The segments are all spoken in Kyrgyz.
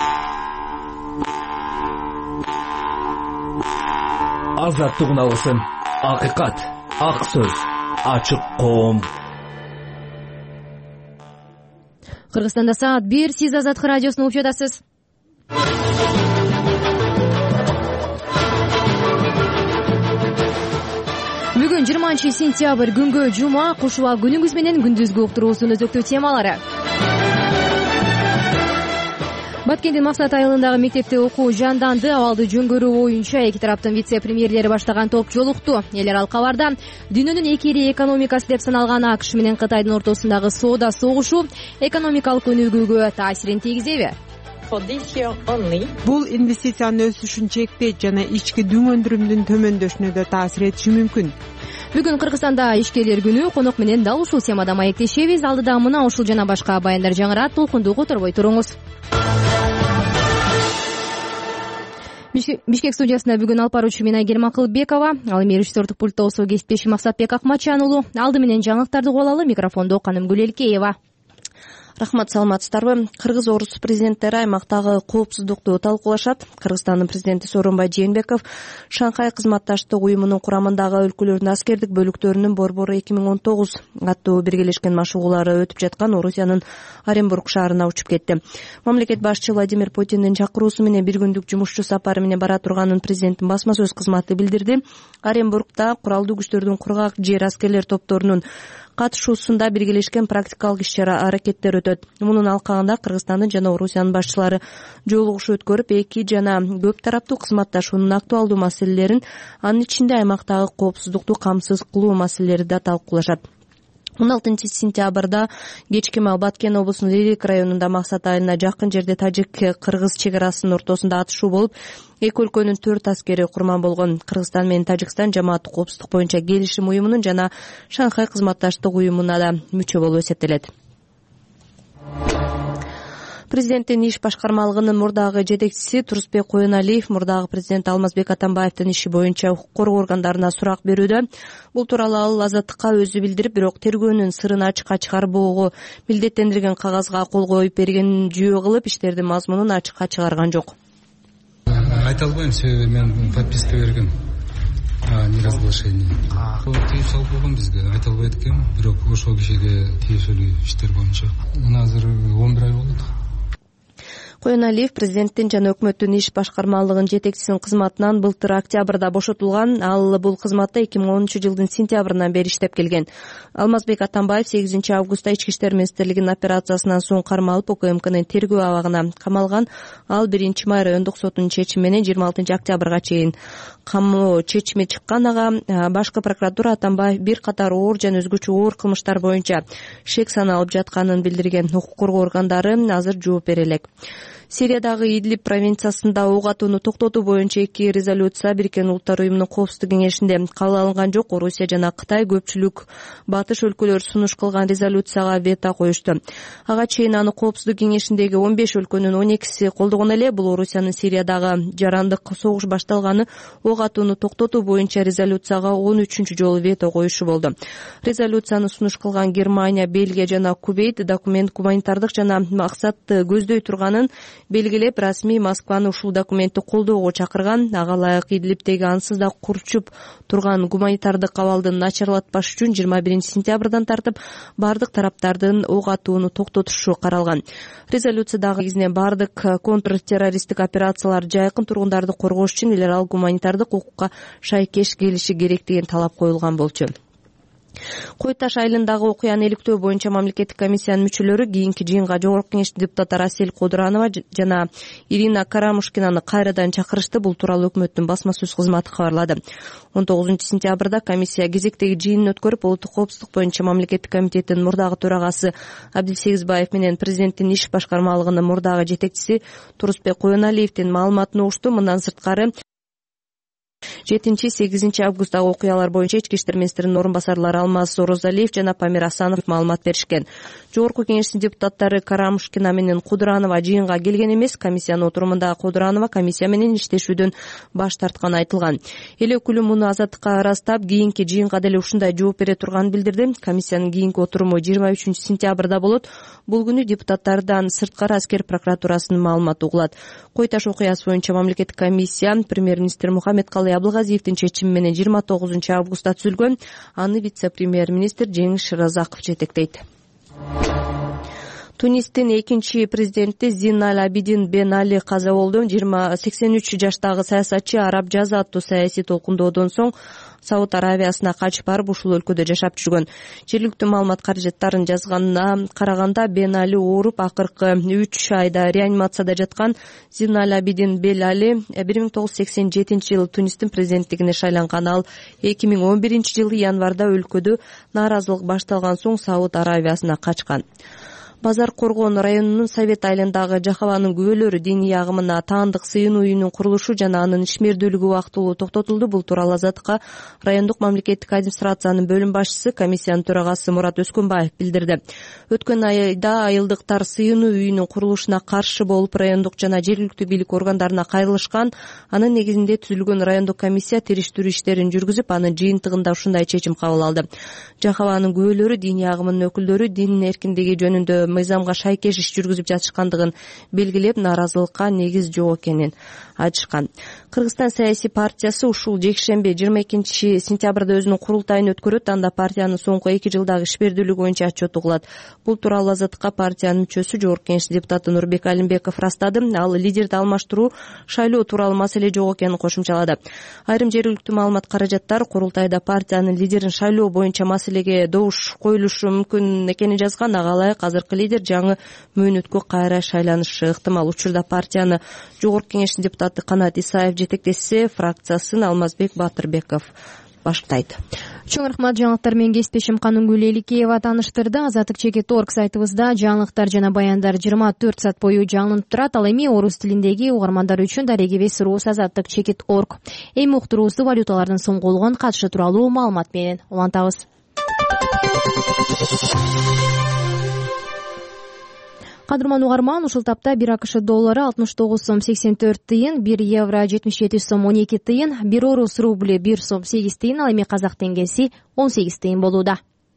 Азаттык алгысын, акыйкат, ак сөз, ачык коом. Кыргызстанда саат 1, сиз Азаттык радиосун угуп жатасыз. Бүгүн 20-сентябрь күнгө жума, кушула күнүңүз менен күндүзгү уктуруусунун өзөктүү темалары. Баткендин Максат айылындагы мектепте окуу жанданды. Абалды жөнгөрүү боюнча эки тараптын вице-премьерлери баштаган топ жолукту. Элер алкабарда дүйнөнүн эки ири экономикасы деп саналган АКШ менен Кытайдын ортосундагы соода согушу экономикалык өнүгүүгө таасирин тийгизеби? Бул инвестициянын өсүшүн чектейт жана ички дүң өндүрүмдүн төмөндөшүнө да таасир этиши мүмкүн. Бүгүн Кыргызстанда ишкерлер күнү. Конок менен дал ушул темада маектешебиз. Алдыда мына ушул жана башка баяндар жаңырат. Толкунду которбой туруңуз. Бишкек студиясында бүгүн алып баруучу мен Айгерим Акылбекова, ал эми режиссердик пультта болсо кесиптешим Максатбек Акматжан уулу. Алды менен жаңылыктарды угуп алалы. Микрофондо Каным Гүлелкеева. Рахмат, саламатсыздарбы? Кыргыз-орус президенттери аймактагы коопсуздукту талкуулашат. Кыргызстандын президенти Сооронбай Жээнбеков Шанхай кызматташтык уюмунун курамындагы өлкөлөрдүн аскердик бөлүктөрүнүн борбору 2019 аттуу биргелешкен машыгуулары өтүп жаткан Орусиянын Оренбург шаарына учуп кетти. Мамлекет башчы Владимир Путиндин чакыруусу менен бир күндүк жумушчу сапары менен бара турганын президенттин басма сөз кызматы билдирди. Оренбургда куралдуу күчтөрдүн кургак жер аскерлер топторунун катышуусунда биргелешкен практикалык иш-чара аракеттер өтөт. Мунун алкагында Кыргызстандын жана Орусиянын башчылары жолугушуу өткөрүп, эки жана көп тараптуу кызматташуунун актуалдуу маселелерин, анын ичинде аймактагы коопсуздукту камсыз кылуу маселелери да талкуулашат. 16 сентябрда кечки Баткен облусунун Лилик районунда Максат айылына жакын жерде тажик-кыргыз чек арасынын ортосунда атышуу болуп, эки өлкөнүн 4 аскери курман болгон. Кыргызстан менен Тажикстан жамааттык коопсуздук боюнча келишим уюмунун жана Шанхай кызматташтык уюмуна да мүчө болуп эсептелет. Президенттин иш башкармалыгынын мурдагы жетекчиси Турусбек Коеналиев мурдагы президент Алмазбек Атамбаевдин иши боюнча укук коргоо органдарына сурак берүүдө. Бул тууралуу ал Азаттыкка өзү билдирип, бирок тергөөнүн сырын ачыкка чыгарбоого милдеттендирген кагазга кол коюп бергенин жүйө кылып, иштердин мазмунун ачыкка чыгарган жок. Айта албайм, себеби мен подписка бергем. Неразглашение. Тыюу салып койгон бизге, айта албайт экенмин, бирок ошол кишиге тиешелүү иштер боюнча. Мына азыр 11 ай болот. Коеналиев президенттин жана өкмөттүн иш башкармалыгынын жетекчисинин кызматынан былтыр октябрда бошотулган. Ал бул кызматта 2010-жылдын сентябрынан бери иштеп келген. Алмазбек Атамбаев 8 августта Ички иштер министрлигинин операциясынан соң кармалып, УКМКнын тергөө абагына камалган. Ал 1 май райондук сотунун чечими менен 26 октябрга чейин камоо чечими чыккан. Ага башкы прокуратура Атамбаев бир катар оор жана өзгөчө оор кылмыштар боюнча шек саналып жатканын билдирген. Укук коргоо органдары азыр жооп бере элек. Сириядагы Идлиб провинциясында ок атууну токтотуу боюнча 2 резолюция Бириккен Улуттар уюмунун коопсуздук кеңешинде кабыл алынган жок. Орусия жана Кытай көпчүлүк батыш өлкөлөр сунуш кылган резолюцияга вето коюшту. Ага чейин аны коопсуздук кеңешиндеги 15 өлкөнүн 12си колдогон эле. Бул Орусиянын Сириядагы жарандык согуш башталганы ок атууну токтотуу боюнча резолюцияга 13 жолу вето коюшу болду. Резолюцияны сунуш кылган Германия, Бельгия жана Кувейт документ гуманитардык жана максатты көздөй турганын белгилеп, расмий Москваны ушул документти колдоого чакырган. Ага ылайык Идлибтеги ансыз да курчуп турган гуманитардык абалды начарлатпаш үчүн 21 сентябрдан тартып бардык тараптардын ок атууну токтотушу каралган. Резолюциядагы негизинен бардык контртеррористтик операциялар жайкын тургундарды коргош үчүн эле гуманитардык укукка шайкеш келиши керек деген талап коюлган болчу. Кой Таш айылындагы окуяны иликтөө боюнча мамлекеттик комиссиянын мүчөлөрү кийинки жыйынга Жогорку Кеңештин депутаттары Асель Кодуранова жана Ирина Карамушкинаны кайрадан чакырышты. Бул тууралуу өкмөттүн басма сөз кызматы кабарлады. 19 сентябрда комиссия кезектеги жыйынын өткөрүп, улуттук коопсуздук боюнча мамлекеттик комитеттин мурдагы төрагасы Абдилсегизбаев менен президенттин иш башкармалыгынын мурдагы жетекчиси Турусбек Коеналиевдин маалыматын угушту. Мындан сырткары 7-8 августтагы окуялар боюнча ички иштер министринин орун басарлары Алмаз Орозалиев жана Памир Асанов маалымат беришкен. Жогорку кеңештин депутаттары Карамушкина менен Кудуранова жыйынга келген эмес. Комиссиянын отурумунда Кудуранова комиссия менен иштешүүдөн баш тартканы айтылган. Эл өкүлү муну Азаттыкка ырастап, кийинки жыйынга деле ушундай жооп бере турганын билдирди. Комиссиянын кийинки отуруму 23-сентябрда болот. Бул күнү депутаттардан сырткары аскер прокуратурасынын маалыматы угулат. Кой Таш окуясы боюнча мамлекеттик комиссия премьер-министр Мухаммедкалый Абылгазиевдин чечими менен 29-августта түзүлгөн. Аны вице-премьер-министр Жеңиш Шыразаков жетектейт. Тунистин экинчи президенти Зин Аль-Абидин Бен Али каза болду. 83 жаштагы саясатчы араб жазы аттуу саясий толкундоодон соң Сауд Аравиясына качып барып ушул өлкөдө жашап жүргөн. Жергиликтүү маалымат каражаттарын жазганына караганда Бен Али ооруп акыркы 3 айда реанимацияда жаткан. Зин Аль-Абидин Бен Али 1987-жылы Тунистин президенттигине шайланган. Ал 2011-жылы январда өлкөдө нааразылык башталган соң Сауд Аравиясына качкан. Базар Коргон районунун Совет айылындагы Жахаванын күбөлөрү диний агымына таандык сыйынуу үйүнүн курулушу жана анын ишмердүүлүгү убактылуу токтотулду. Бул тууралуу Азаттыкка райондук мамлекеттик администрациянын бөлүм башчысы, комиссиянын төрагасы Мурат Өскөнбаев билдирди. Өткөн айда айылдыктар сыйынуу үйүнүн курулушуна каршы болуп, райондук жана жергиликтүү бийлик органдарына кайрылышкан. Анын негизинде түзүлгөн райондук комиссия териштирүү иштерин жүргүзүп, анын жыйынтыгында ушундай чечим кабыл алды. Жахаванын күбөлөрү диний агымынын өкүлдөрү дин эркиндиги жөнүндө мыйзамга шайкеш иш жүргүзүп жатышкандыгын белгилеп, нааразылыкка негиз жок экенин айтышкан. Кыргызстан саясий партиясы ушул жекшемби 22-сентябрда өзүнүн курултайын өткөрөт. Анда партиянын соңку 2 жылдагы ишмердүүлүгү боюнча отчет угулат. Бул тууралуу Азаттыкка партиянын мүчөсү, Жогорку Кеңештин депутаты Нурбек Алимбеков ырастады. Ал лидерди алмаштыруу, шайлоо тууралуу маселе жок экенин кошумчалады. Айрым жергиликтүү маалымат каражаттар курултайда партиянын лидерин шайлоо боюнча маселеге добуш коюлушу мүмкүн экенин жазган. Ага ылайык азыркы лидер жаңы мөөнөткө кайра шайланышы ыктымал. Учурда партияны Жогорку Кеңештин депутаты Канат Исаев жетектесе, фракциясын Алмазбек Батырбеков баштайт. Чоң рахмат. Жаңылыктар менен кесиптешим Канунгүл Эликеева таныштырды. Азаттык Чекит.орг сайтыбызда жаңылыктар жана баяндар 24 саат бою жаңылып турат. Ал эми орус тилиндеги угармандар үчүн /Рус Азаттык Чекит.орg. Эми уктуруубузду валюталардын соңголгон катышы тууралуу маалымат менен улантабыз. Кадырман угарман, ушул тапта 1 АКШ доллары 69 сом 84 тыйын, 1 евро 77 сом 12 тыйын, 1 орус рубль 1 сом 8 тыйын, ал эми казак теңгеси 18 тыйын болууда.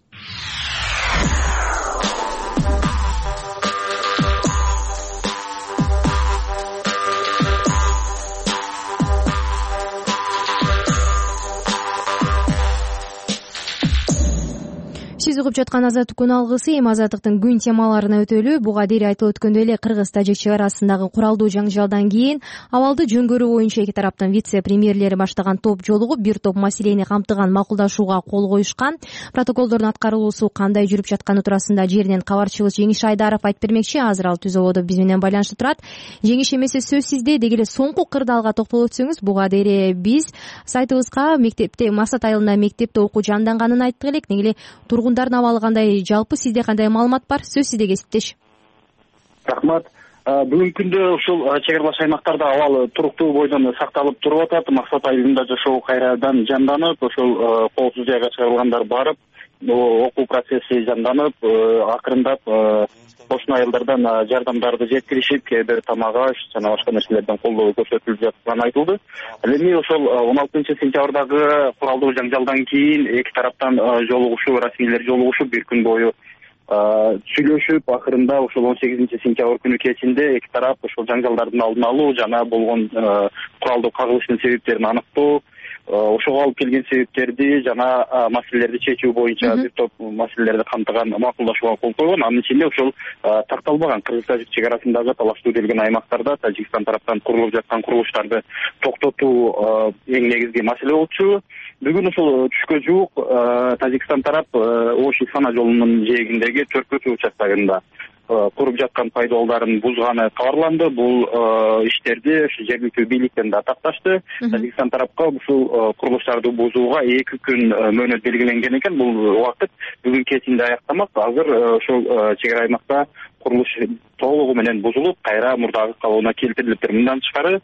Сиз угуп жаткан Азаттык күн алгысы. Эми Азаттыктын күн темаларына өтөлү. Буга дейин айтылып өткөндөй эле Кыргыз-Тажик чек арасындагы куралдуу жаңжалдан кийин абалды жөнгөрүү боюнча эки тараптын вице-премьерлери баштаган топ жолугуп, бир топ маселени камтыган макулдашууга кол коюшкан. Протоколдордун аткарылуусу кандай жүрүп жатканы туурасында жеринен кабарчыбыз Жеңиш Айдаров айтып бермекчи. Азыр ал түзөбодо биз менен байланышта турат. Жеңиш, эмесе сөз сизде. Деги эле соңку кырдаалга токтолуп өтсөңүз. Буга дейин биз сайтыбызга мектепте, Максат айылында мектепте окуу жанданганын айттык элек. Неге эле тургундардын абалы кандай, жалпы сизде кандай маалымат бар? Сөз сизде, кесиптеш. Рахмат. Бүгүнкү күндө ушул чек аралаш аймактарда абал туруктуу бойдон сакталып туруп атат. Максат айылында жашоо кайрадан жанданып, ошол коопсуз жайга чыгарылгандар барып, окуу процесси жанданып, акырындап кошуна айылдардан жардамдарды жеткиришип, кээ бир тамак аш жана башка нерселерден колдоо көрсөтүлүп жатканы айтылды. Ал эми ошол 16-сентябрдагы куралдуу жаңжалдан кийин эки тараптан жолугушуу, расмийлер жолугушуп, бир күн бою сүйлөшүп, акырында ошол 18-сентябрь күнү кечинде эки тарап ошол жаңжалдардын алдын алуу жана болгон куралдуу кагылыштын себептерин аныктоо, ошого алып келген себептерди жана маселелерди чечүү боюнча бир топ маселелерди камтыган макулдашууга кол койгон. Анын ичинде ошол такталбаган Кыргыз-Тажик чек арасындагы талаштуу делген аймактарда Тажикстан тараптан курулуп жаткан курулуштарды токтотуу эң негизги маселе болчу. Бүгүн ушул түшкө жуук Тажикстан тарап Ош-Исфана жолунун жээгиндеги Төркөтү участогунда куруп жаткан пайдалдарын бузганы кабарланды. Бул иштерди жергиликтүү бийликтен да такташты. Тажикстан тарапка ушул курулуштарды бузууга 2 күн мөөнөт белгиленген экен. Бул убакыт бүгүн кечинде аяктамак. Азыр ошол чек ара аймакта курулуш толугу менен бузулуп, кайра мурдагы калыбына келтирилиптир. Мындан тышкары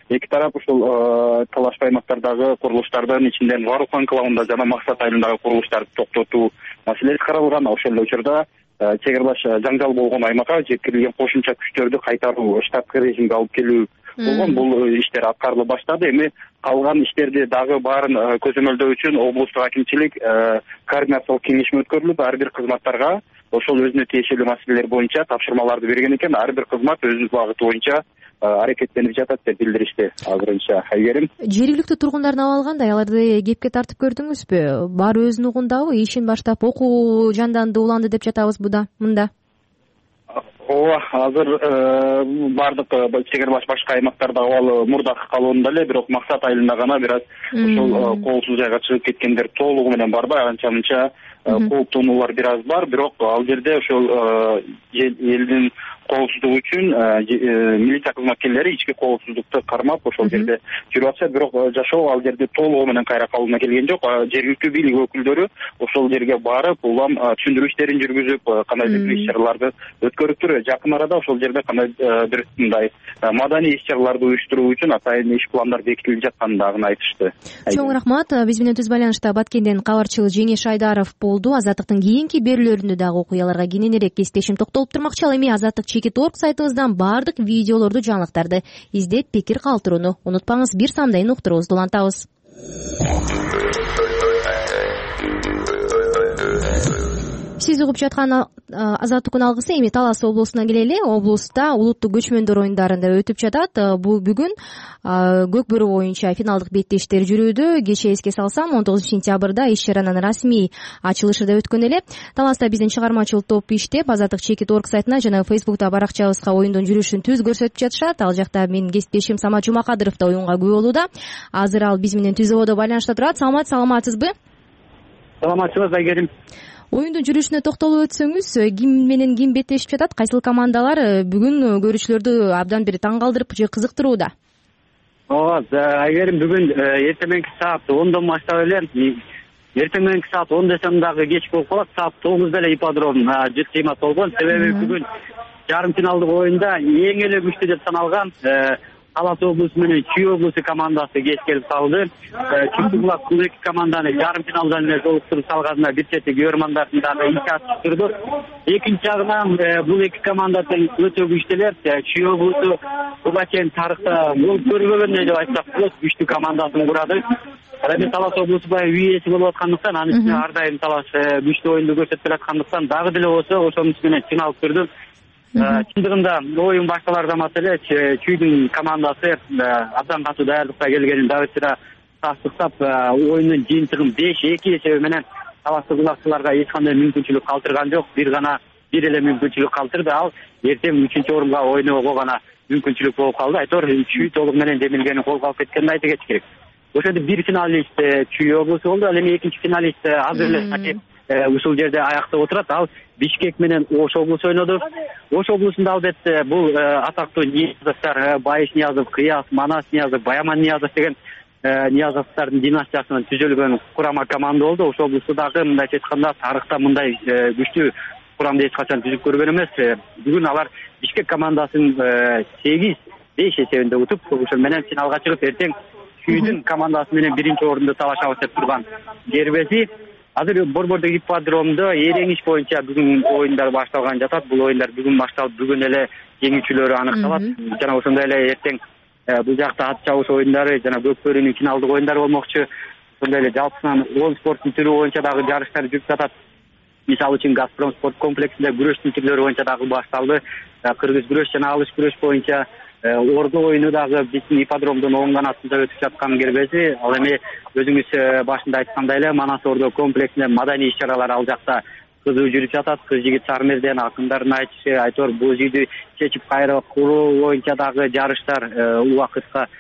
эки тарап ушул талашпай аймактардагы курулуштардын ичинен Варух анклавында жана Максат айылындагы курулуштарды токтотуу маселеси каралган. Ошол эле учурда чек аралаш жаңжал болгон аймакка жеткирилген кошумча күчтөрдү кайтаруу, штаттык режимге алып келүү болгон. Бул иштер аткарыла баштады. Эми калган иштерди дагы баарын көзөмөлдөө үчүн облустук акимчилик координациялык кеңешме өткөрүлүп, ар бир кызматтарга ошол өзүнө тиешелүү маселелер боюнча тапшырмаларды берген экен. Ар бир кызмат өзүнүн багыты боюнча аракеттенип жатат деп билдиришти азырынча. Айгерим, жергиликтүү тургундардын абалы кандай? Аларды кепке тартып көрдүңүзбү? Баары өзүнүн угундабы? Ишин баштап окуу жанданды, уланды деп жатабыз мында. Ооба, азыр бардык чек аралаш башка аймактарда абалы мурдакы калыбында эле, бирок Максат айылында гана бир аз ошол коопсуз жайга чыгып кеткендер толугу менен барбай, анча-мынча кооптонуулар бир аз бар. Бирок ал жерде ошол элдин коопсуздугу үчүн милиция кызматкерлери ички коопсуздукту кармап ошол жерде жүрүп атышат. Бирок жашоо ал жерде толугу менен кайра калыбына келген жок. Жергиликтүү бийлик өкүлдөрү ошол жерге барып, улам түшүндүрүү иштерин жүргүзүп, кандайдыр бир иш-чараларды өткөрүптүр. Жакын арада ошол жерде кандайдыр бир мындай маданий иш-чараларды уюштуруу үчүн атайын иш пландар бекитилип жатканын дагы айтышты. Чоң рахмат. Биз менен түз байланышта Баткенден кабарчы Жеңеш Айдаров болду. Азаттыктын кийинки берүүлөрүндө дагы окуяларга кененирээк кесиптешим токтолуп турмакчы. Ал эми Азаттык.org сайтыбыздан баардык видеолорду, жаңылыктарды издеп, пикир калтырууну унутпаңыз. Бир сандайын уктуруубузду улантабыз. Сиз угуп жаткан Азаттыктын алгысы. Эми Талас облусуна келели. Облуста улуттук көчмөндөр оюндарында өтүп жатат. Бүгүн көк бөрү боюнча финалдык беттештер жүрүүдө. Кечээ эске салсам, 19-сентябрда иш-чаранын расмий ачылышы да өткөн эле. Таласта биздин чыгармачыл топ иштеп, Азаттык.org сайтына жана Facebook'та баракчабызга оюндун жүрүшүн түз көрсөтүп жатышат. Ал жакта менин кесиптешим Самат Жумакадыров да оюнга күбө болууда. Азыр ал биз менен түз ободо байланышта турат. Самат, саламатсызбы? Саламатсызбы, Айгерим. Оюндун жүрүшүнө токтолуп өтсөңүз, ким менен ким беттешип жатат? Кайсыл командалар бүгүн көрүүчүлөрдү абдан бир таң калтырып же кызыктырууда? Ооба, Айгерим, бүгүн эртең мененки саат 10дон баштап эле, эртең мененки саат 10 десем дагы кеч болуп калат, саат 9да эле ипподром жүз кыймат болгон. Себеби бүгүн жарым финалдык оюнда эң эле күчтүү деп саналган Талас облусу менен Чүй облусу командасы кеч келип калды. Чүктү булак бул эки команданы жарым финалдан эле жолуктуруп салганына бир чети көрөрмандардын дагы ичи ачып турду. Экинчи жагынан бул эки команда тең өтө күчтүүлөр. Чүй облусу буга чейин тарыхта болуп көрбөгөндөй деп айтсак болот, күчтүү командасын курады. Эми Талас облусу баягы үй ээси болуп аткандыктан, анын үстүнө ар дайым Талас күчтүү оюнду көрсөтүп келаткандыктан дагы деле болсо ошонун үстүнөн чыңалып турду. Чындыгында оюн башталардан эле Чүйдүн командасы абдан катуу даярдыкта келгенин дагы сыра тастыктап, оюндун жыйынтыгын 5-2 эсеби менен таластыгылакчыларга эч кандай мүмкүнчүлүк калтырган жок. Бир эле мүмкүнчүлүк калтырды. Ал эртең 3-чү орунга ойноого гана мүмкүнчүлүк болуп калды. Айтор Чүй толук менен демилгени колго алып кеткенин айта кетиш керек. Ошондо бир финалист Чүй облусу болду. Ал эми экинчи финалист азыр эле ушул жерде аяктап отурат. Ал Бишкек менен Ош облусу ойноду. Ош облусунда албетте бул атактуу Ниязовдор, Байыш Ниязов, Кыяс, Манас Ниязов, Баяман Ниязов деген Ниязовдордун династиясынан түзүлгөн курама команда болду. Ош облусу дагы мындайча айтканда тарыхта мындай күчтүү курамды эч качан түзүп көргөн эмес. Бүгүн алар Бишкек командасын 8-5 эсебинде утуп, ошол менен финалга чыгып, эртең Чүйдүн командасы менен биринчи орунду талашабыз деп турган дербеси. Азыр Борбордук ипподромдо эрең иш боюнча бүгүн оюндар башталган жатат. Бул оюндар бүгүн башталып, бүгүн эле жеңүүчүлөрү аныкталат. Жана ошондой эле эртең бул жакта ат чабыш оюндары жана көк бөрүнүн финалдык оюндары болмокчу. Ошондой эле жалпысынан ол спорттун түрү боюнча дагы жарыштар жүрүп жатат. Мисалы үчүн Газпром спорт комплексинде күрөштүн түрлөрү боюнча дагы башталды. Кыргыз күрөш жана алыш күрөш боюнча ордо оюну дагы биздин ипподромдун оң канатында өтүп жаткан кербези. Ал эми өзүңүз башында айткандай эле Манас ордо комплексинде маданий иш-чаралар ал жакта кызуу жүрүп жатат. Кыз жигит Сармерден акындардын айтышы, айтор боз үйдү чечип кайра куруу боюнча дагы жарыштар, убакытка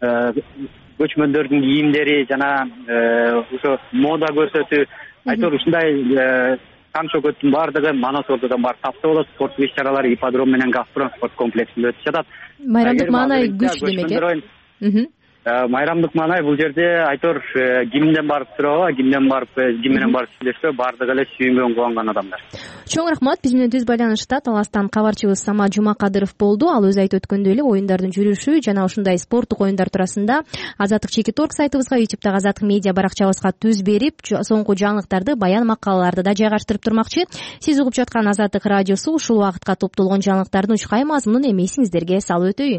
көчмөндөрдүн кийимдери жана ошо мода көрсөтүү, айтор ушундай таң шөкөттүн баардыгы Манас ордодон бар тапта болот. Спорттук иш-чаралар ипподром менен Газпром спорт комплексинде өтүп жатат. Майрамдык маанай күчтүү демек. майрамдык маанай бул жерде айтор кимден барып сурабы, кимден барып ким менен барып сүйлөшпө, баардыгы эле сүйүнгөн кубанган адамдар. Чоң рахмат. Биз менен түз байланышта Таластан кабарчыбыз Самат Жумакадыров болду. Ал өзү айтып өткөндөй эле оюндардын жүрүшү жана ушундай спорттук оюндар туурасында Азаттык Чекит.орг сайтыбызга, YouTube'дагы Азаттык медиа баракчабызга түз берип, соңку жаңылыктарды, баян макалаларды да жайгаштырып турмакчы. Сиз угуп жаткан Азаттык радиосу ушул убакытка топтолгон жаңылыктардын учкай мазмунун эми эсиңиздерге салып өтөйүн.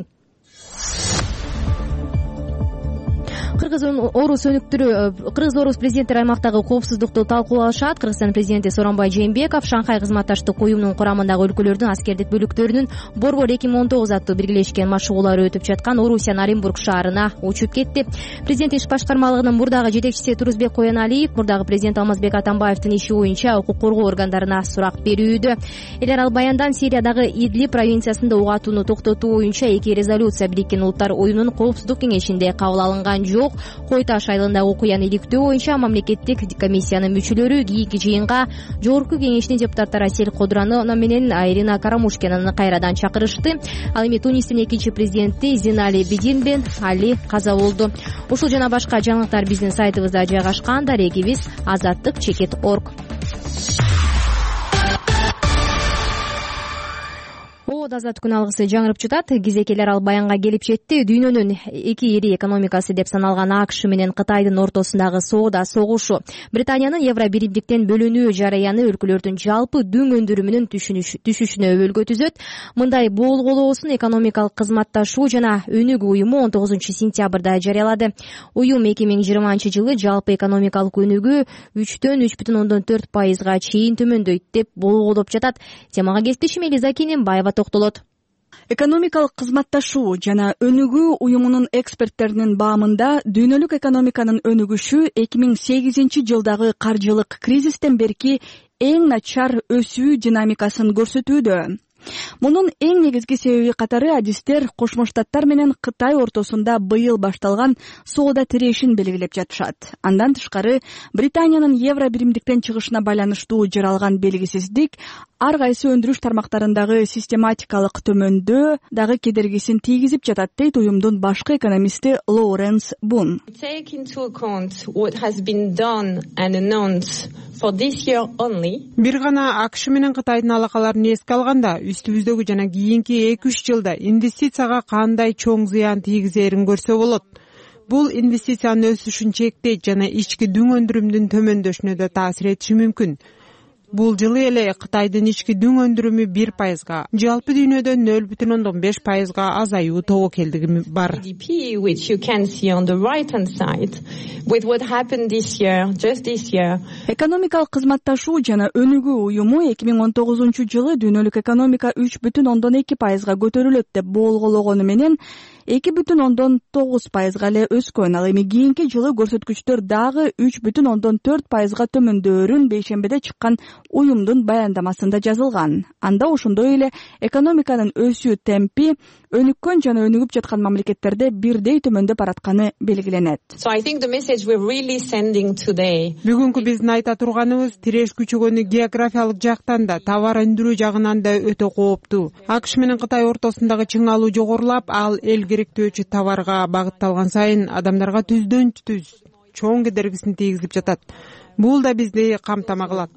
Кыргыз орус президенттери аймактагы коопсуздукту талкуулашат. Кыргызстан президенти Сооронбай Жээнбеков Шанхай кызматташтык уюмунун курамындагы өлкөлөрдүн аскердик бөлүктөрүнүн Борбор 2019 аттуу биргелешкен машыгуулары өтүп жаткан Орусиянын Оренбург шаарына учуп кетти. Президент иш башкармалыгынын мурдагы жетекчиси Турузбек Коеналиев мурдагы президент Алмазбек Атамбаевдин иши боюнча укук коргоо органдарына сурак берүүдө. Элер ал баяндан Сириядагы Идлиб провинциясында ук атууну токтотуу боюнча 2 резолюция Бириккен Улуттар Уюмунун Коопсуздук кеңешинде кабыл алынган жок. Кой Таш айылындагы окуяны иликтөө боюнча мамлекеттик комиссиянын мүчөлөрү кийинки жыйынга Жогорку кеңештин депутаттары Асель Кодранова менен Ирина Карамушкинаны кайрадан чакырышты. Ал эми Тунистин экинчи президенти Зинали Бидин Бен Али каза болду. Ушул жана башка жаңылыктар биздин сайтыбызда жайгашкан. Дарегибиз Азаттык Чекит.орg. Азат күн алгысы жаңырып жатат. Кезекелер ал баянга келип жетти. Дүйнөнүн эки ири экономикасы деп саналган АКШ менен Кытайдын ортосундагы соода согушу, Британиянын евро биримдиктен бөлүнүү жараяны өлкөлөрдүн жалпы дөң өндүрүмүнүн түшүшүнө өбөлгө түзөт. Мындай болголоосун экономикалык кызматташуу жана өнүгүү уюму 19 сентябрда жарыялады. Уюм 2020 жылы жалпы экономикалык өнүгүү 3,4% чейин төмөндөйт деп болгоолоп жатат. Темага кесиптешим Элиза Кененбаева токтолот. Экономикалык кызматташуу жана өнүгүү уюмунун эксперттеринин баамында дүйнөлүк экономиканын өнүгүшү 2008 жылдагы каржылык кризистен берки эң начар өсүү динамикасын көрсөтүүдө. Мунун эң негизги себеби катары адистер Кошмо Штаттар менен Кытай ортосунда быйыл башталган соода тирешин белгилеп жатышат. Андан тышкары Британиянын евро биримдиктен чыгышына байланыштуу жаралган белгисиздик ар кайсы өндүрүш тармактарындагы систематикалык төмөндөө дагы кедергисин тийгизип жатат, дейт уюмдун башкы экономисти Лоуренс Бун. Бир гана АКШ менен Кытайдын алакаларын эске алганда, үстүбүздөгү жана кийинки 2-3 жылда инвестицияга кандай чоң зыян тийгизерин көрсө болот. Бул инвестициянын өсүшүн чектейт жана ички дүң өндүрүмдүн төмөндөшүнө да таасир этиши мүмкүн. Бул жылы эле Кытайдын ички дүң өндүрүмү 1%, жалпы дүйнөдө 0,5% азаюу тобокелдиги бар. Экономикалык кызматташуу жана өнүгүү уюму 2019 жылы дүйнөлүк экономика 3,2%га көтөрүлөт деп болгологону менен 2,9%га эле өскөн. Ал эми кийинки жылы көрсөткүчтөр дагы 3,4%га төмөндөөрүн бейшембиде чыккан уюмдун баяндамасында жазылган. Анда ошондой эле экономиканын өсүү темпи өнүккөн жана өнүгүп жаткан мамлекеттерде бирдей төмөндөп баратканы белгиленет. Бүгүнкү биздин айта турганыбыз тиреш күчөгөнү географиялык жактан да, товар өндүрүү жагынан да өтө кооптуу. АКШ менен Кытай ортосундагы чыңалуу жогорулап, ал эл керектөөчү товарга багытталган сайын адамдарга түздөн түз чоң кедергисин тийгизип жатат. Бул да бизди камтама кылат.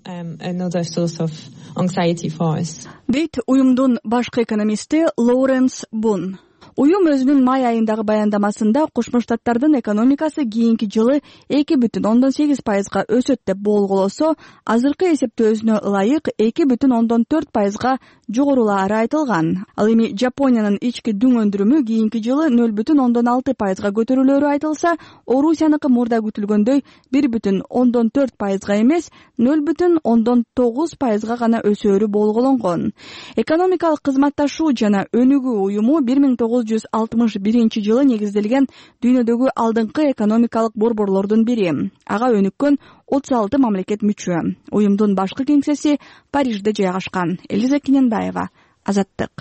Дейт уюмдун башкы экономисти Лоуренс Бун. Уюм өзүнүн май айындагы баяндамасында Кошмо Штаттардын экономикасы кийинки жылы 2,8%га өсөт деп болголосо, азыркы эсептөөсүнө ылайык 2,4%га жогорулаары айтылган. Ал эми Жапониянын ички дүң өндүрүмү кийинки жылы 0,6%га көтөрүлөөрү айтылса, Орусияныкы мурда күтүлгөндөй 1,4%га эмес 0,9%га гана өсөөрү болголонгон. Экономикалык кызматташуу жана өнүгүү уюму 1961 жылы негизделген дүйнөдөгү алдыңкы экономикалык борборлордун бири. Ага өнүккөн 36 мамлекет мүчө. Уюмдун башкы кеңсеси Парижде жайгашкан. Элиза Кененбаева, Азаттык.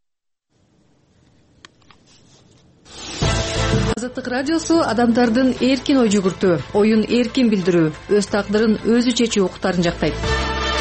Азаттык радиосу адамдардын эркин ой жүгүртүү, оюн эркин билдирүү, өз тагдырын өзү чечүү укуктарын жактайт.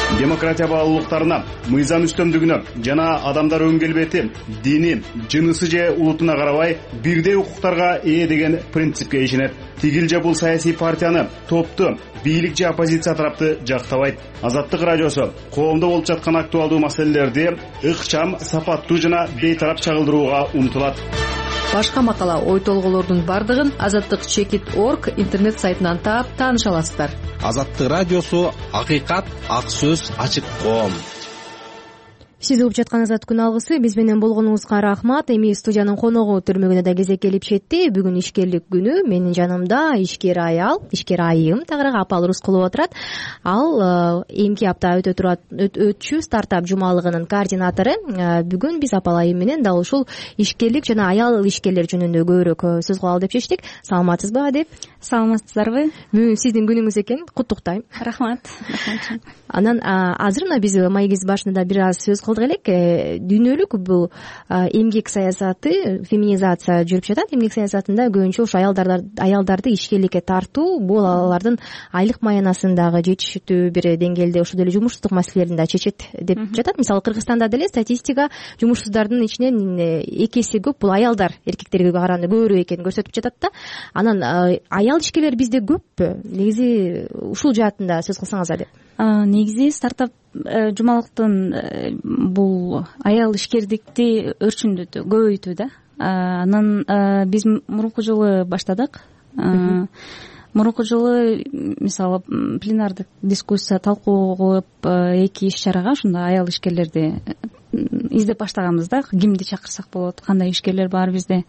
демократия баалуулуктарына, мыйзам үстөмдүгүнө жана адамдар өң келбети, дини, жынысы же улутуна карабай бирдей укуктарга ээ деген принципке ишенет. Тигил же бул саясий партияны, топту, бийлик же оппозиция тарапты жактабайт. Азаттык радиосу коомдо болуп жаткан актуалдуу маселелерди ыкчам, сапаттуу жана бейтарап чагылдырууга умтулат. Башка макала, ой толгоолордун бардыгын azattik.org интернет сайтынан таап тааныша аласыздар. Азаттык радиосу акыйкат, ак сөз, ачык коом. Сиз угуп жатканыңызга күн алгысы. Биз менен болгонуңузга рахмат. Эми студиянын коногу түрмөгүнө да кезек келип жетти. Бүгүн ишкерлик күнү. Менин жанымда ишкер аял, ишкер айым тагыраак Апал Рускулова отурат. Ал эмки апта өтчү стартап жумалыгынын координатору. Бүгүн биз Апал айым менен дал ушул ишкерлик жана аял ишкерлер жөнүндө көбүрөөк сөз кылалы деп чечтик. Саламатсызбы деп? Саламатсыздарбы? Бүгүн сиздин күнүңүз экен. Куттуктайм. Рахмат. Анан азыр мына биз маегибиз башында бир аз сөз кылдык элек. Дүйнөлүк бул эмгек саясаты, феминизация жүрүп жатат. Эмгек саясатында көбүнчө ушу аялдарды ишкерликке тартуу, бул алардын айлык маянасын дагы жетиштүү бир деңгээлде, ошол эле жумушсуздук маселелерин да чечет деп жатат. Мисалы Кыргызстанда деле статистика жумушсуздардын ичинен 2 эсе көп бул аялдар эркектерге караганда көбүрөөк экенин көрсөтүп жатат да. Анан аял ишкерлер бизде көппү? Негизи ушул жаатында сөз кылсаңыздар деп. Негизи стартап жумалыктын бул аял ишкердикти өрчүндөтүү, көбөйтүү да. Анан биз мурунку жылы баштадык. Мурунку жылы мисалы пленардык дискуссия, талкуу кылып 2 иш-чарага ушундай аял ишкерлерди издеп баштаганбыз да. Кимди чакырсак болот, кандай ишкерлер бар бизде.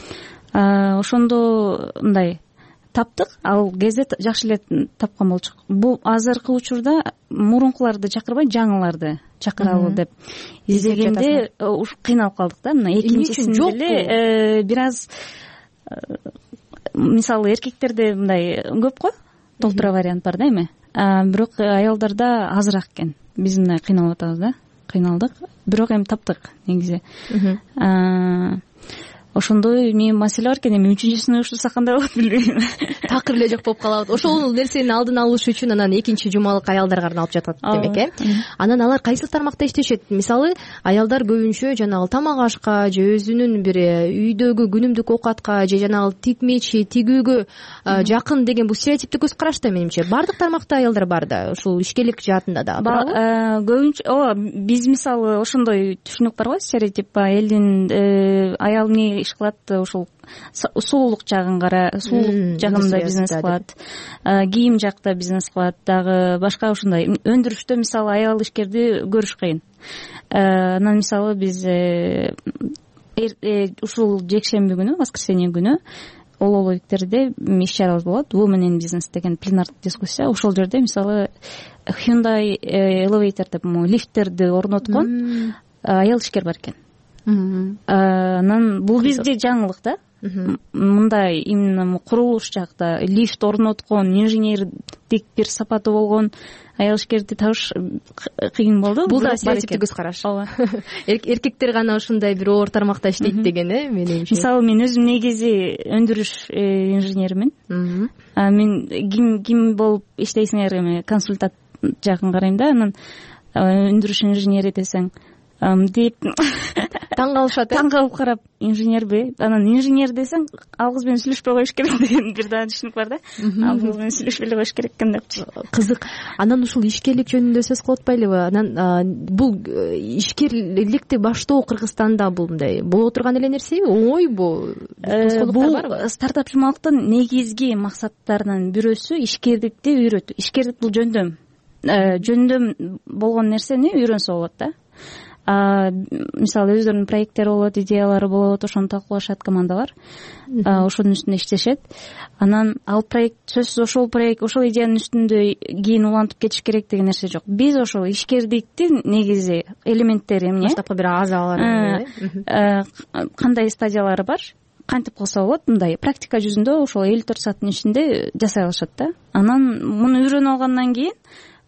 Ошондо мындай таптык. Ал кезде жакшы эле тапкан болчук. Бул азыркы учурда мурункуларды чакырбай жаңыларды чакыралы деп издегенде кыйналып калдык да. Мына экинчисинде эле бир аз мисалы эркектерде мындай көп го, толтура вариант бар да эми. Бирок аялдарда азыраак экен. Биз мындай кыйналып атабыз да. Кыйналдык. Бирок эми таптык негизи. Ошондой эми маселе бар экен. Эми 3-сине уштурсак кандай болот билбейм. Такыр эле жок болуп калабыт. Ошол нерсени алдын алыш үчүн анан 2 жумалык аялдарга арналып жатат демек, Анан алар кайсыл тармакта иштешет? Мисалы, аялдар көбүнчө жанагы тамак ашка же өзүнүн бир үйдөгү күнүмдүк оокатка же жанагы тикмечи, тигүүгө жакын деген бул стереотиптик көз караш да менимче. Бардык тармакта аялдар бар да, ушул ишкерлик жаатында да. Көбүнчө биз мисалы ошондой түшүнүк бар го, стереотип. Элдин аял эмне иш кылат, ошол сулуулук жагын сулуулук жагында бизнес кылат, кийим жакта бизнес кылат, дагы башка ошондой өндүрүштө мисалы аял ишкерди көрүш кыйын. Анан мисалы биз ушул жекшемби күнү, воскресенье күнү Ололовиктерде иш-чарабыз болот. Women in Business деген пленардык дискуссия. Ошол жерде мисалы Hyundai Elevator деп лифттерди орноткон аял ишкер бар экен. Анан бул бизге жаңылык да. Мындай именно курулуш жакта лифт орноткон, инженердик бир сапаты болгон аял ишкерди табыш кыйын болду. Бул да стереотиптик көз караш. Эркектер гана ушундай бир оор тармакта иштейт деген, менимче. Мисалы мен өзүм негизи өндүрүш инженеримин. Мен ким болуп иштейсиңер, эми консультант жагын карайм да. Анан өндүрүш инженери десең деп таң калышат. Таң калып карап, инженерби? Анан инженер десең, ал кыз менен сүйлөшпөй коюш керек деген бир дагы түшүнүк бар да. Ал кыз менен сүйлөшпөй коюш керек экен депчи. Кызык. Анан ушул ишкерлик жөнүндө сөз кылып атпайлыбы? Анан бул ишкерликти баштоо Кыргызстанда бул мындай боло турган эле нерсеби? Оңойбу? Бул стартап жумалыктын негизги максаттарынын бирөөсү ишкерликти үйрөтүү. Ишкерлик бул жөндөм болгон нерсени үйрөнсө болот да. Мисалы өздөрүнүн проекттери болот, идеялары болот, ошону талкуулашат командалар. Ошонун үстүндө иштешет. Анан ал проект сөзсүз ошол идеянын үстүндө кийин улантып кетиш керек деген нерсе жок. Биз ошол ишкердиктин негизи элементтери эмне? Баштапкы бир азалары, кандай стадиялары бар? Кантип кылса болот? Мындай практика жүзүндө ошол 54 сааттын ичинде жасай алышат да. Анан муну үйрөнүп алгандан кийин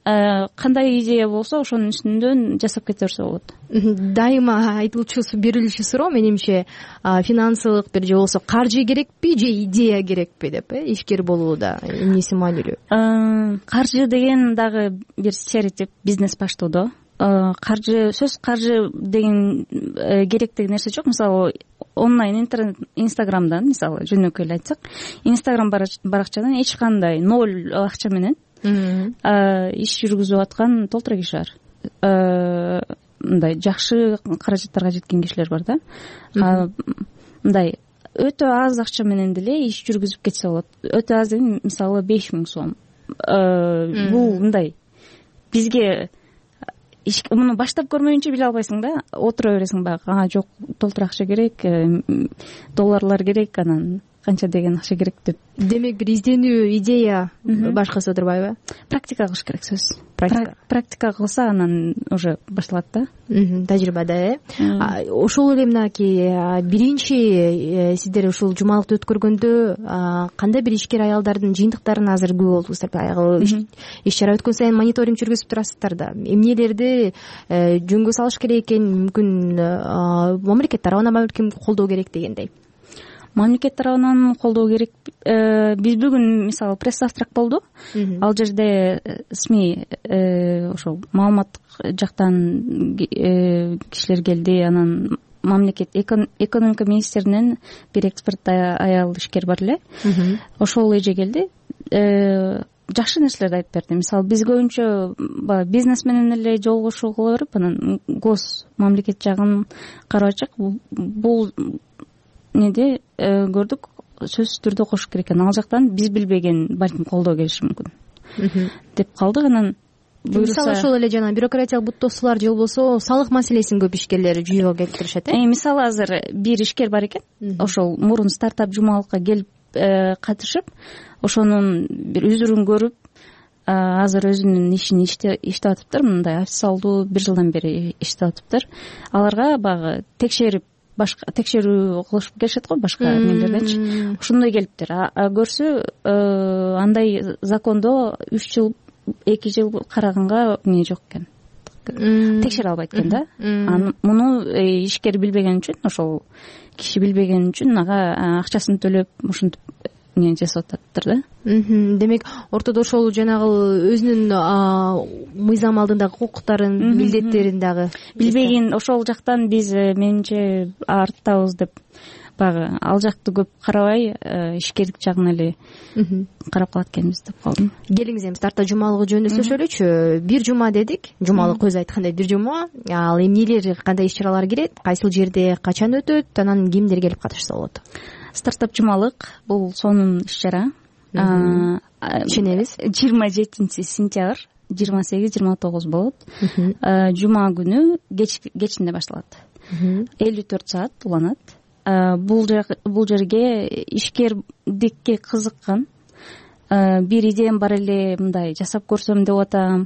кандай идея болсо ошонун үстүнөн жасап кете берсе болот. Дайыма берилиши суроо менимче финансылык бир же болбосо каржы керекпи же идея керекпи деп ишкер болууда эмнеси маанилүү? Каржы деген дагы бир стереотип бизнес баштоодо. Каржы деген керек деген нерсе жок. Мисалы онлайн интернет инстаграмдан мисалы жөнөкөй эле айтсак, инстаграм баракчадан эч кандай 0 акча менен иш жүргүзүп аткан толтура киши бар. Мындай жакшы каражаттарга жеткен кишилер бар да. Мындай өтө аз акча менен деле иш жүргүзүп кетсе болот. Өтө аз деген мисалы 5000 сом. Бул мындай бизге муну баштап көрмөйүнчө биле албайсың да. Отура бересиң баягы, жок толтура акча керек, долларлар керек, анан канча деген акча керек деп. Демек бир изденүү, идея башкысы отурбайбы? Практика кылыш керек сөз. Практика кылса анан уже башталат да. Тажрыйбада ошол эле мынакей биринчи сиздер ушул жумалыкты өткөргөндө кандай бир ишкер аялдардын жыйынтыктарын азыр күбө болдуңуздар? Иш чара өткөн сайын мониторинг жүргүзүп турасыздар да. Эмнелерди жөнгө салыш керек экен, мүмкүн мамлекет тарабынан балким колдоо керек дегендей. Мамлекет тарабынан колдоо керек. Биз бүгүн мисалы пресс австрак болду. Ал жерде СМИ ошол маалыматтык жактан кишилер келди. Анан мамлекет экономика министринен бир эксперт аял ишкер бар эле. Ошол эже келди. Жакшы нерселерди айтып берди. Мисалы биз көбүнчө бизнес менен эле жолугушуу кыла берип, анан гос мамлекет жагын карабачак. Бул неде көрдүк, сөзсүз түрдө кошуш керек экен. Ал жактан биз билбеген балким колдоо келиши мүмкүн деп калдык. Анан мисалы ошол эле жана бюрократиялык буттоосулар же болбосо салык маселесин көп ишкерлер жүйөгө келтиришет. Мисалы азыр бир ишкер бар экен. Ошол мурун стартап жумалыкка келип катышып, ошонун бир үзүрүн көрүп, азыр өзүнүн ишин иштеп атыптыр. Мындай официалдуу 1 жылдан бери иштеп атыптыр. Аларга баягы текшерүү кылышып келишет го башка эмелерденчи. Ошондой келиптир. Көрсө андай закондо 3 жыл 2 жыл караганга эмне жок экен. Текшере албайт экен да. Муну ишкер билбеген үчүн, ошол киши билбеген үчүн ага акчасын төлөп ушинтип эмне жасап атыптыр да. Демек ортодо ошол жанагы өзүнүн мыйзам алдындагы укуктарын, милдеттерин дагы билбеген. Ошол жактан биз менимче арттабыз деп баягы ал жакты көп карабай, ишкерлик жагын эле карап калат экенбиз деп калдым. Келиңиз эми старта жумалыгы жөнүндө сүйлөшөлүчү. Бир жума дедик. Жумалык көз айткандай бир жума. Ал эмнелер, кандай иш чаралар кирет, кайсыл жерде, качан өтөт, анан кимдер келип катышса болот? Стартап жумалык бул сонун иш чара. Түшүнөбүз. 27 сентябрь 28-29 болот. Жума күнү кечинде башталат. 54 саат уланат. Бул жерге ишкердикке кызыккан, бир идеям бар эле, мындай жасап көрсөм деп атам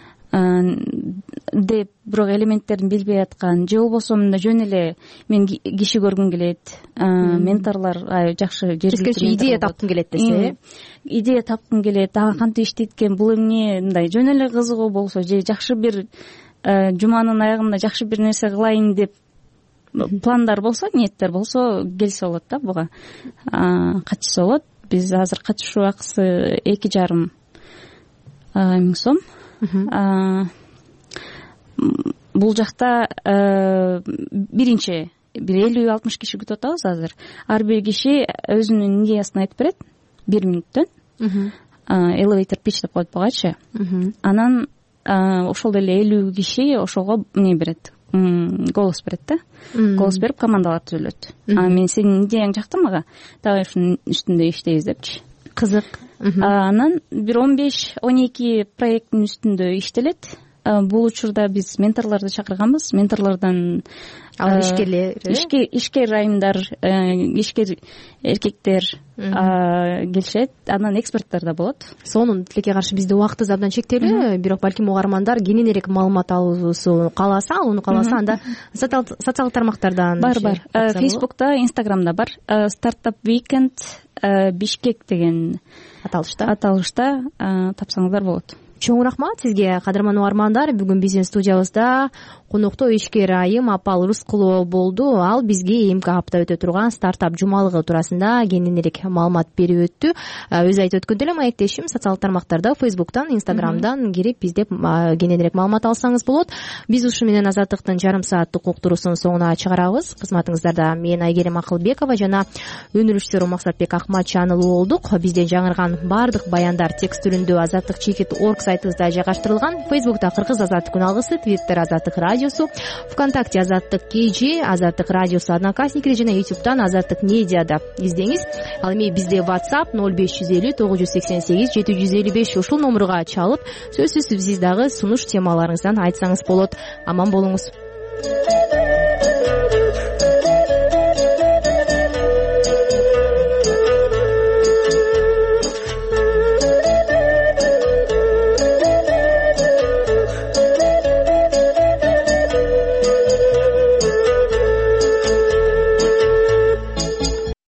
деп бирок элементтерин билбей аткан, же болбосо мындай жөн эле мен киши көргүм келет, менторлор жакшы жергиликтүү идея тапкым келет десе, идея тапкым келет, ага кантип иштейт экен, бул эмне, мындай жөн эле кызыгуу болсо, же жакшы бир жуманын аягында жакшы бир нерсе кылайын деп пландар болсо, ниеттер болсо, келсе болот да буга. Катышса болот. Биз азыр катышуу акысы 2,5 миң сом. Бул жакта биринчи бир 50-60 киши күтүп атабыз азыр. Ар бир киши өзүнүн идеясын айтып берет 1 мүнөттөн. Elevator pitch деп коет бугачы. Анан ошол эле 50 киши ошого эмне берет? Голос берет да. Голос берип командалар түзүлөт. Мен сенин идеяң жакты мага, давай ушунун үстүндө иштейбиз депчи. Кызык. Анан бир 15-12 проекттин үстүндө иштелет. Бул учурда биз менторлорду чакырганбыз. Менторлордон алар ишкерлер, ишкер айымдар, ишкер эркектер келишет. Анан эксперттер да болот. Сонун тилекке каршы бизде убактыбыз абдан чектелүү, бирок балким угармандар кененирээк маалымат алуусу кааласа, анда социалдык тармактардан бар. Facebook'та, Instagram'да бар. Startup Weekend Бишкек деген аталышта тапсаңыздар болот. Чоң рахмат сизге, кадырман угармандар. Бүгүн биздин студиябызда конокто ишкер айым Апал Рыскулова болду. Ал бизге эмки апта өтө турган стартап жумалыгы туурасында кененирээк маалымат берип өттү. Өзү айтып өткөндөй эле маектешим социалдык тармактарда, Фейсбуктан, Инстаграмдан кирип издеп кененирээк маалымат алсаңыз болот. Биз ушу менен Азаттыктын жарым сааттык уктуруусунун соңуна чыгарабыз. Кызматыңыздарда мен Айгерим Акылбекова жана өнүрүшчүсү Максатбек Акматжанұлы болдук. Бизден жаңырган баардык баяндар текст түрүндө azattikchekit.org сайтыбызда жайгаштырылган. Фейсбукта Кыргыз Азаттык үналгысы, Твиттер Азаттык радиосу, ВКонтакте Азаттык KG, Азаттык радиосу Одноклассники жана Ютубтан Азаттык медиада издеңиз. Ал эми бизде WhatsApp 0550 988 755 ушул номурга чалып, сөзсүз сиз дагы сунуш темаларыңыздан айтсаңыз болот. Аман болуңуз.